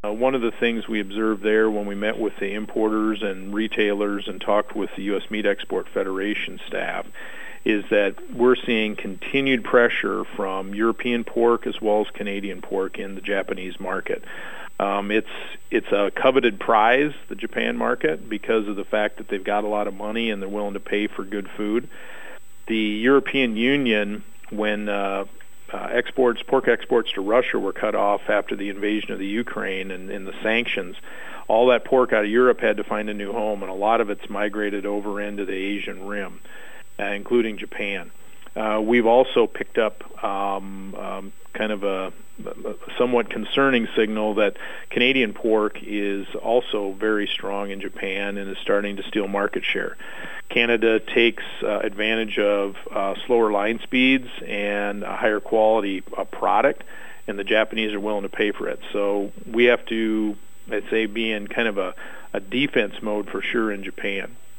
One of the things we observed there when we met with the importers and retailers and talked with the U.S. Meat Export Federation staff is that we're seeing continued pressure from European pork as well as Canadian pork in the Japanese market. It's a coveted prize, the Japan market, because of the fact that they've got a lot of money and they're willing to pay for good food. The European Union, when pork exports to Russia were cut off after the invasion of the Ukraine and the sanctions, all that pork out of Europe had to find a new home, and a lot of it's migrated over into the Asian Rim, including Japan. We've also picked up kind of a somewhat concerning signal that Canadian pork is also very strong in Japan and is starting to steal market share. Canada takes advantage of slower line speeds and a higher quality product, and the Japanese are willing to pay for it. So we have to, I'd say, be in kind of a defense mode for sure in Japan.